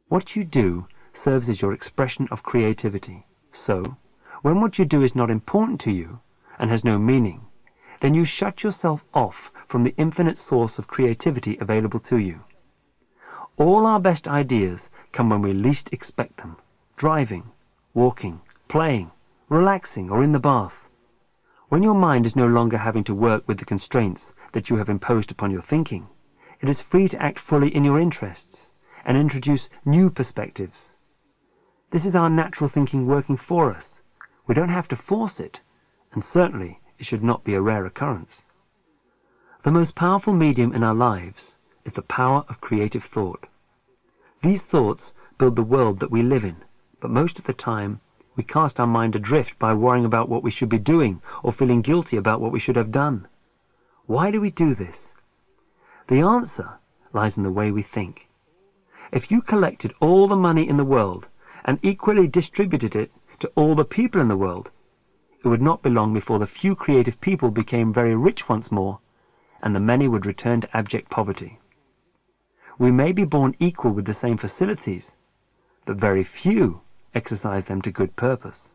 What you do serves as your expression of creativity. So, when what you do is not important to you and has no meaning, then you shut yourself off from the infinite source of creativity available to you. All our best ideas come when we least expect them: driving, walking, playing, relaxing, or in the bath. When your mind is no longer having to work with the constraints that you have imposed upon your thinking, it is free to act fully in your interests and introduce new perspectives. This is our natural thinking working for us. We don't have to force it, and certainly it should not be a rare occurrence. The most powerful medium in our lives is the power of creative thought. These thoughts build the world that we live in, but most of the time we cast our mind adrift by worrying about what we should be doing or feeling guilty about what we should have done. Why do we do this? The answer lies in the way we think. If you collected all the money in the world and equally distributed it to all the people in the world, it would not be long before the few creative people became very rich once more, and the many would return to abject poverty. We may be born equal with the same facilities, but very few exercise them to good purpose.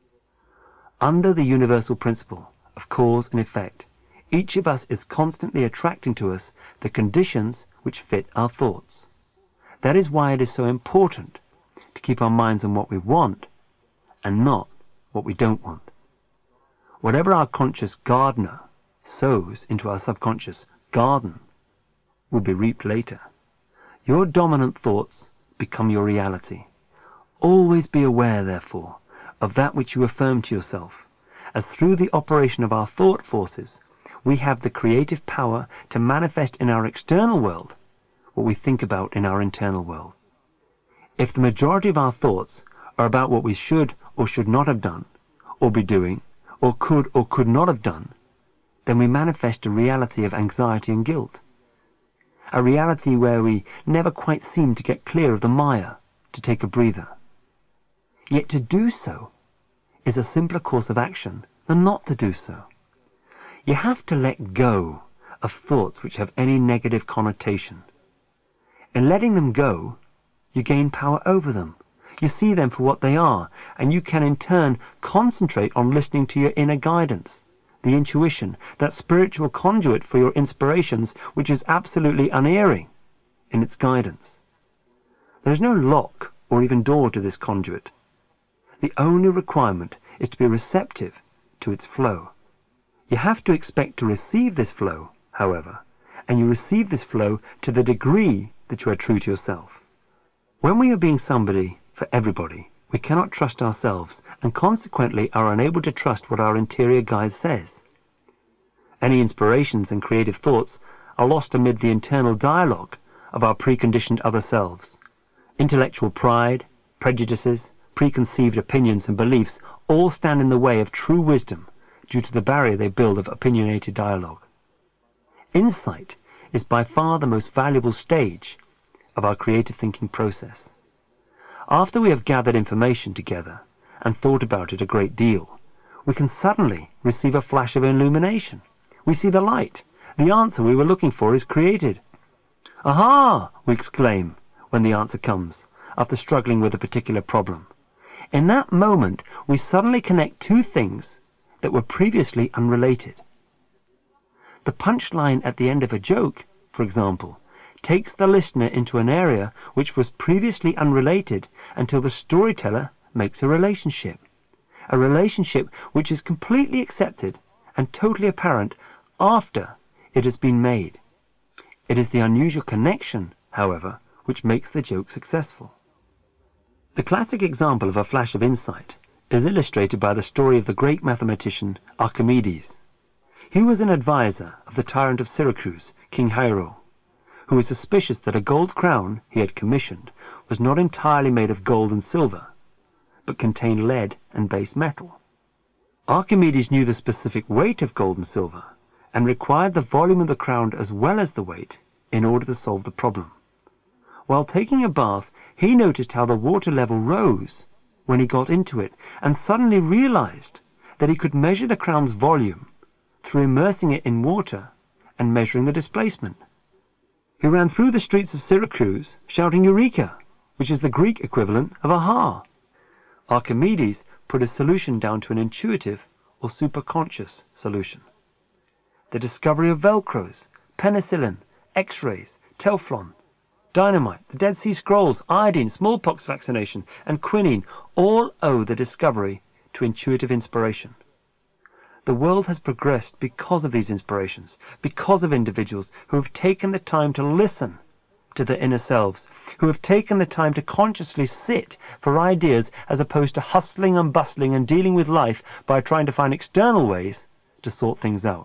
Under the universal principle of cause and effect, each of us is constantly attracting to us the conditions which fit our thoughts. That is why it is so important to keep our minds on what we want and not what we don't want. Whatever our conscious gardener sows into our subconscious garden will be reaped later. Your dominant thoughts become your reality. Always be aware, therefore, of that which you affirm to yourself, as through the operation of our thought forces, we have the creative power to manifest in our external world what we think about in our internal world. If the majority of our thoughts are about what we should or should not have done, or be doing, or could not have done, then we manifest a reality of anxiety and guilt. A reality where we never quite seem to get clear of the mire, to take a breather. Yet to do so is a simpler course of action than not to do so. You have to let go of thoughts which have any negative connotation. In letting them go, you gain power over them. You see them for what they are, and you can in turn concentrate on listening to your inner guidance, the intuition, that spiritual conduit for your inspirations which is absolutely unerring in its guidance. There is no lock or even door to this conduit. The only requirement is to be receptive to its flow. You have to expect to receive this flow, however, and you receive this flow to the degree that you are true to yourself. When we are being somebody for everybody, we cannot trust ourselves, and consequently are unable to trust what our interior guide says. Any inspirations and creative thoughts are lost amid the internal dialogue of our preconditioned other selves. Intellectual pride, prejudices, preconceived opinions and beliefs all stand in the way of true wisdom due to the barrier they build of opinionated dialogue. Insight is by far the most valuable stage of our creative thinking process. After we have gathered information together and thought about it a great deal, we can suddenly receive a flash of illumination. We see the light. The answer we were looking for is created. Aha! We exclaim when the answer comes, after struggling with a particular problem. In that moment, we suddenly connect two things that were previously unrelated. The punchline at the end of a joke, for example, takes the listener into an area which was previously unrelated until the storyteller makes a relationship which is completely accepted and totally apparent after it has been made. It is the unusual connection, however, which makes the joke successful. The classic example of a flash of insight is illustrated by the story of the great mathematician Archimedes. He was an advisor of the tyrant of Syracuse, King Hiero, who was suspicious that a gold crown he had commissioned was not entirely made of gold and silver, but contained lead and base metal. Archimedes knew the specific weight of gold and silver, and required the volume of the crown as well as the weight in order to solve the problem. While taking a bath, he noticed how the water level rose when he got into it, and suddenly realized that he could measure the crown's volume through immersing it in water and measuring the displacement. He ran through the streets of Syracuse shouting "Eureka!" which is the Greek equivalent of aha. Archimedes put a solution down to an intuitive or superconscious solution. The discovery of Velcros, penicillin, X-rays, Teflon, dynamite, the Dead Sea Scrolls, iodine, smallpox vaccination, and quinine all owe the discovery to intuitive inspiration. The world has progressed because of these inspirations, because of individuals who have taken the time to listen to their inner selves, who have taken the time to consciously sit for ideas as opposed to hustling and bustling and dealing with life by trying to find external ways to sort things out.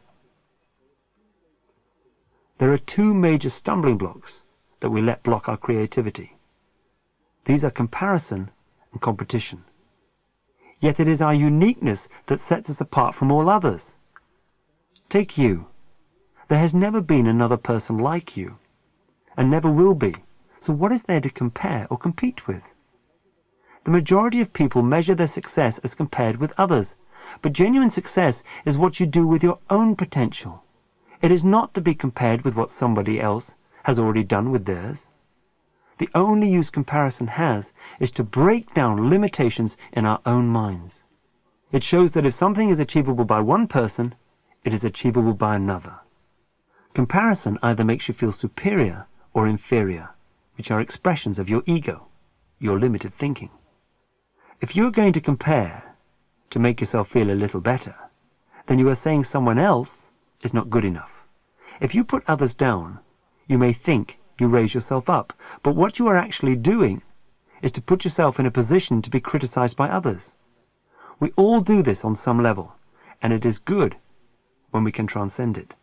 There are two major stumbling blocks that we let block our creativity. These are comparison and competition. Yet it is our uniqueness that sets us apart from all others. Take you. There has never been another person like you, and never will be. So what is there to compare or compete with? The majority of people measure their success as compared with others, but genuine success is what you do with your own potential. It is not to be compared with what somebody else has already done with theirs. The only use comparison has is to break down limitations in our own minds. It shows that if something is achievable by one person, it is achievable by another. Comparison either makes you feel superior or inferior, which are expressions of your ego, your limited thinking. If you are going to compare to make yourself feel a little better, then you are saying someone else is not good enough. If you put others down, you may think you raise yourself up, but what you are actually doing is to put yourself in a position to be criticized by others. We all do this on some level, and it is good when we can transcend it.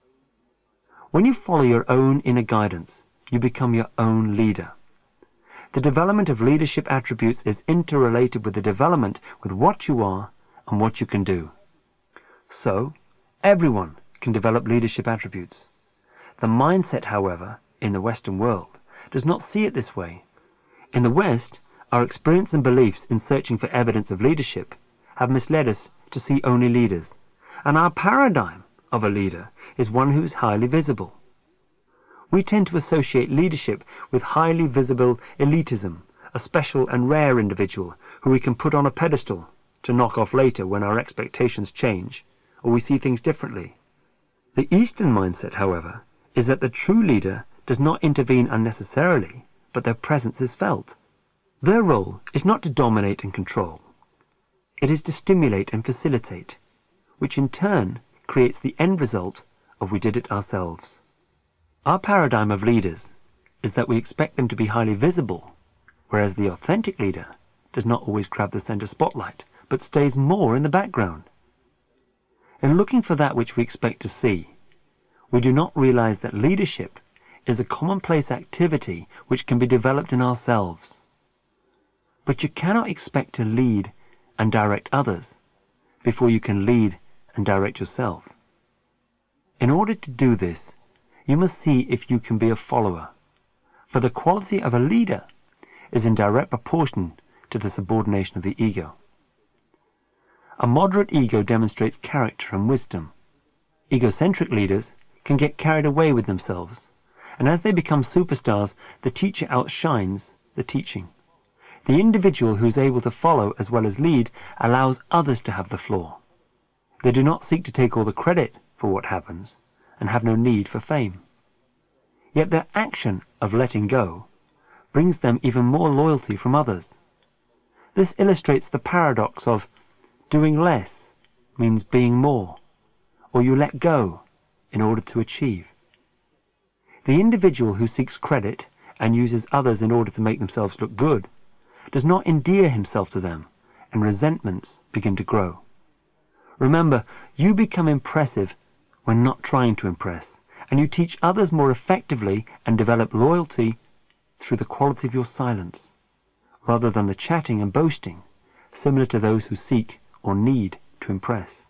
When you follow your own inner guidance, you become your own leader. The development of leadership attributes is interrelated with the development with what you are and what you can do. So, everyone can develop leadership attributes. The mindset, however, in the Western world, does not see it this way. In the West, our experience and beliefs in searching for evidence of leadership have misled us to see only leaders, and our paradigm of a leader is one who is highly visible. We tend to associate leadership with highly visible elitism, a special and rare individual who we can put on a pedestal to knock off later when our expectations change or we see things differently. The Eastern mindset, however, is that the true leader does not intervene unnecessarily, but their presence is felt. Their role is not to dominate and control. It is to stimulate and facilitate, which in turn creates the end result of we did it ourselves. Our paradigm of leaders is that we expect them to be highly visible, whereas the authentic leader does not always grab the center spotlight, but stays more in the background. In looking for that which we expect to see, we do not realize that leadership is a commonplace activity which can be developed in ourselves. But you cannot expect to lead and direct others before you can lead and direct yourself. In order to do this, you must see if you can be a follower, for the quality of a leader is in direct proportion to the subordination of the ego. A moderate ego demonstrates character and wisdom. Egocentric leaders can get carried away with themselves, and as they become superstars, the teacher outshines the teaching. The individual who is able to follow as well as lead allows others to have the floor. They do not seek to take all the credit for what happens, and have no need for fame. Yet their action of letting go brings them even more loyalty from others. This illustrates the paradox of doing less means being more, or you let go in order to achieve. The individual who seeks credit and uses others in order to make themselves look good does not endear himself to them, and resentments begin to grow. Remember, you become impressive when not trying to impress, and you teach others more effectively and develop loyalty through the quality of your silence, rather than the chatting and boasting, similar to those who seek or need to impress.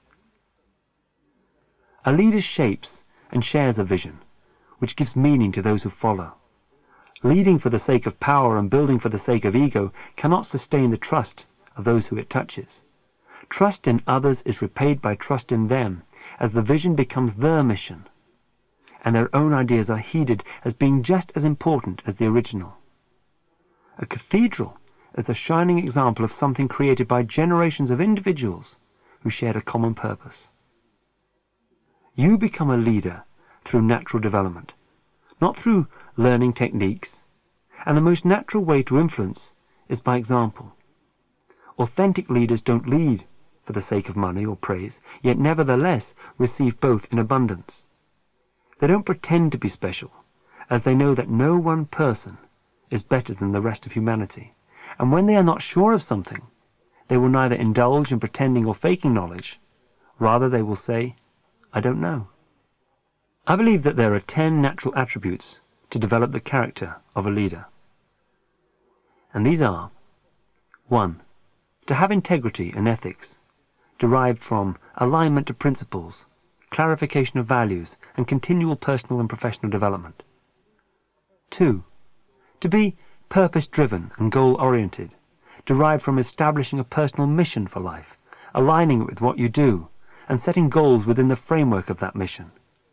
A leader shapes and shares a vision, which gives meaning to those who follow. Leading for the sake of power and building for the sake of ego cannot sustain the trust of those who it touches. Trust in others is repaid by trust in them, as the vision becomes their mission, and their own ideas are heeded as being just as important as the original. A cathedral is a shining example of something created by generations of individuals who shared a common purpose. You become a leader through natural development, not through learning techniques, and the most natural way to influence is by example. Authentic leaders don't lead for the sake of money or praise, yet nevertheless receive both in abundance. They don't pretend to be special, as they know that no one person is better than the rest of humanity, and when they are not sure of something, they will neither indulge in pretending or faking knowledge. Rather, they will say, "I don't know." I believe that there are 10 natural attributes to develop the character of a leader. And these are: 1. To have integrity and ethics, derived from alignment to principles, clarification of values, and continual personal and professional development. 2. To be purpose-driven and goal-oriented, derived from establishing a personal mission for life, aligning it with what you do, and setting goals within the framework of that mission.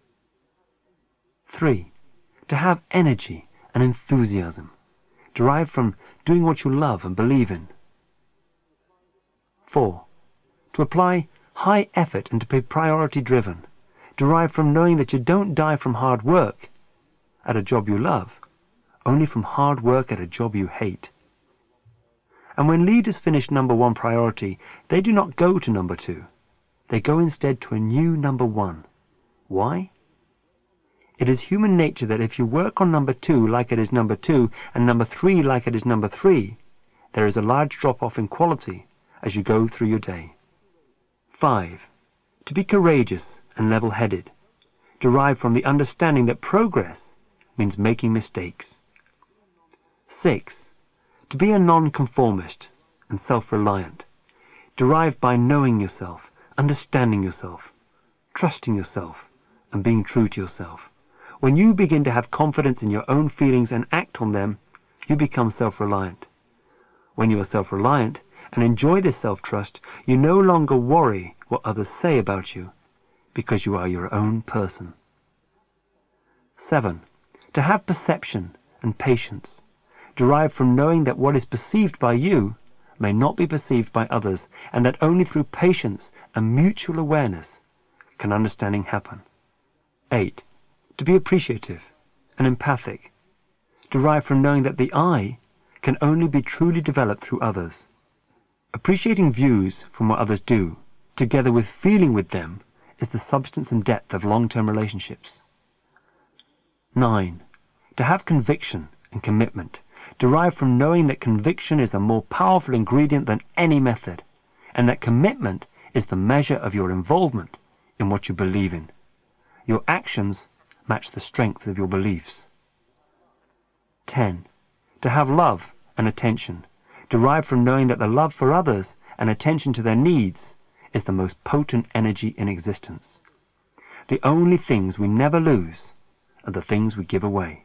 3. To have energy and enthusiasm, derived from doing what you love and believe in. 4. To apply high effort and to be priority-driven, derived from knowing that you don't die from hard work at a job you love, only from hard work at a job you hate. And when leaders finish number 1 priority, they do not go to number 2. They go instead to a new number 1. Why? It is human nature that if you work on number 2 like it is number 2, and number 3 like it is number 3, there is a large drop-off in quality as you go through your day. 5. To be courageous and level-headed, derived from the understanding that progress means making mistakes. 6. To be a non-conformist and self-reliant, derived by knowing yourself, understanding yourself, trusting yourself, and being true to yourself. When you begin to have confidence in your own feelings and act on them, you become self-reliant. When you are self-reliant and enjoy this self-trust, you no longer worry what others say about you, because you are your own person. 7. To have perception and patience, derived from knowing that what is perceived by you may not be perceived by others, and that only through patience and mutual awareness can understanding happen. 8. To be appreciative and empathic, derived from knowing that the I can only be truly developed through others. Appreciating views from what others do, together with feeling with them, is the substance and depth of long-term relationships. 9. To have conviction and commitment, derived from knowing that conviction is a more powerful ingredient than any method, and that commitment is the measure of your involvement in what you believe in. Your actions match the strength of your beliefs. 10. To have love and attention, derived from knowing that the love for others and attention to their needs is the most potent energy in existence. The only things we never lose are the things we give away.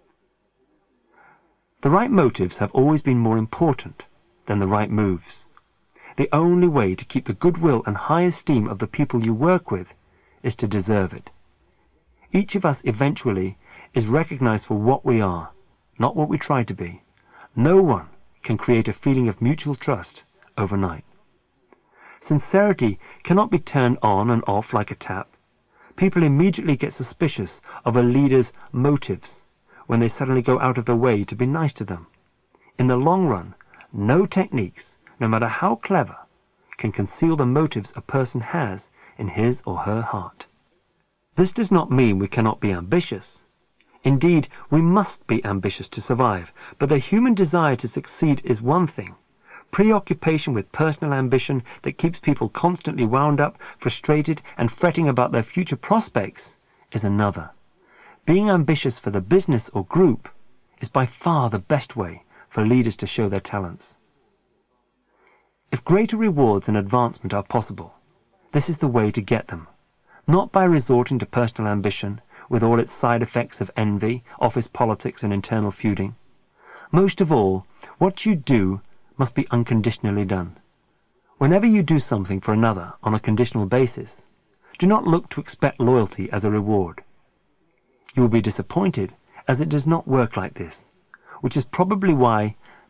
The right motives have always been more important than the right moves. The only way to keep the goodwill and high esteem of the people you work with is to deserve it. Each of us eventually is recognized for what we are, not what we try to be. No one can create a feeling of mutual trust overnight. Sincerity cannot be turned on and off like a tap. People immediately get suspicious of a leader's motives when they suddenly go out of their way to be nice to them. In the long run, no techniques, no matter how clever, can conceal the motives a person has in his or her heart. This does not mean we cannot be ambitious. Indeed, we must be ambitious to survive, but the human desire to succeed is one thing. Preoccupation with personal ambition that keeps people constantly wound up, frustrated, and fretting about their future prospects is another. Being ambitious for the business or group is by far the best way for leaders to show their talents. If greater rewards and advancement are possible, this is the way to get them. Not by resorting to personal ambition, with all its side effects of envy, office politics, and internal feuding. Most of all, what you do must be unconditionally done. Whenever you do something for another on a conditional basis, do not look to expect loyalty as a reward. You will be disappointed, as it does not work like this, which is probably why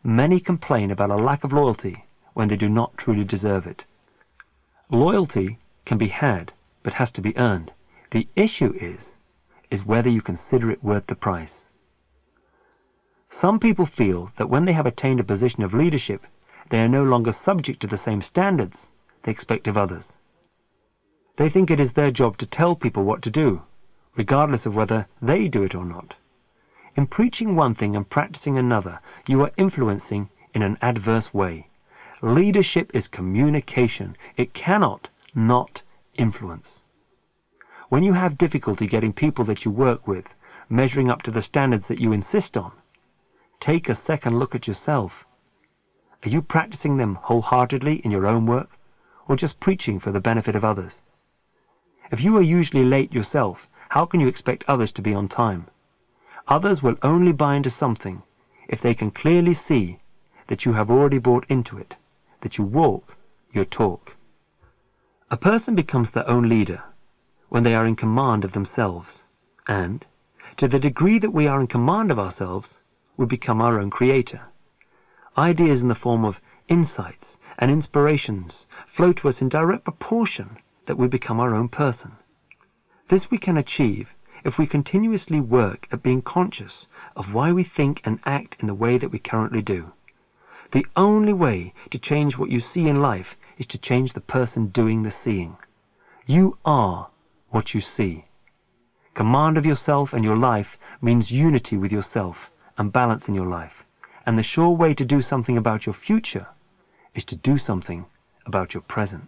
many complain about a lack of loyalty when they do not truly deserve it. Loyalty can be had, but has to be earned. The issue is whether you consider it worth the price. Some people feel that when they have attained a position of leadership, they are no longer subject to the same standards they expect of others. They think it is their job to tell people what to do, regardless of whether they do it or not. In preaching one thing and practicing another, you are influencing in an adverse way. Leadership is communication. It cannot not influence. When you have difficulty getting people that you work with measuring up to the standards that you insist on, take a second look at yourself. Are you practicing them wholeheartedly in your own work, or just preaching for the benefit of others? If you are usually late yourself, how can you expect others to be on time? Others will only buy into something if they can clearly see that you have already bought into it, that you walk your talk. A person becomes their own leader when they are in command of themselves, and, to the degree that we are in command of ourselves, we become our own creator. Ideas in the form of insights and inspirations flow to us in direct proportion that we become our own person. This we can achieve if we continuously work at being conscious of why we think and act in the way that we currently do. The only way to change what you see in life is to change the person doing the seeing. You are what you see. Command of yourself and your life means unity with yourself and balance in your life. And the sure way to do something about your future is to do something about your present.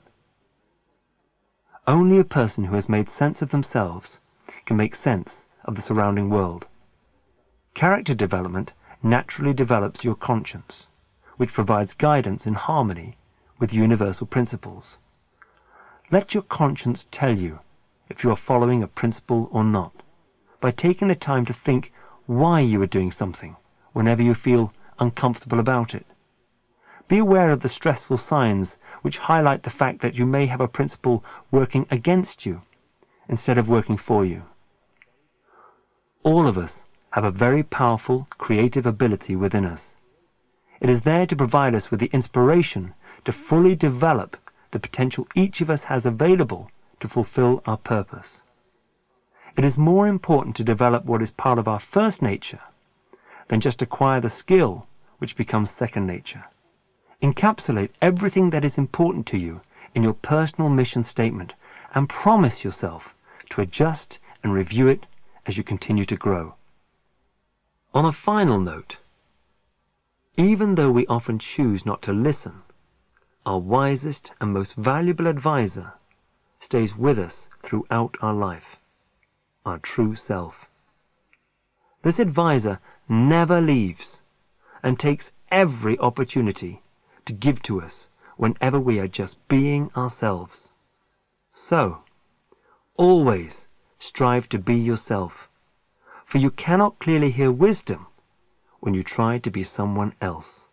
Only a person who has made sense of themselves can make sense of the surrounding world. Character development naturally develops your conscience, which provides guidance in harmony with universal principles. Let your conscience tell you if you are following a principle or not, by taking the time to think why you are doing something whenever you feel uncomfortable about it. Be aware of the stressful signs which highlight the fact that you may have a principle working against you instead of working for you. All of us have a very powerful creative ability within us. It is there to provide us with the inspiration to fully develop the potential each of us has available to fulfill our purpose. It is more important to develop what is part of our first nature than just acquire the skill which becomes second nature. Encapsulate everything that is important to you in your personal mission statement and promise yourself to adjust and review it as you continue to grow. On a final note, even though we often choose not to listen, our wisest and most valuable advisor stays with us throughout our life, our true self. This advisor never leaves and takes every opportunity to give to us whenever we are just being ourselves. So, always strive to be yourself, for you cannot clearly hear wisdom when you try to be someone else.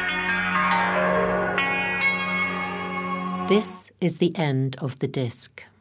This is the end of the disc.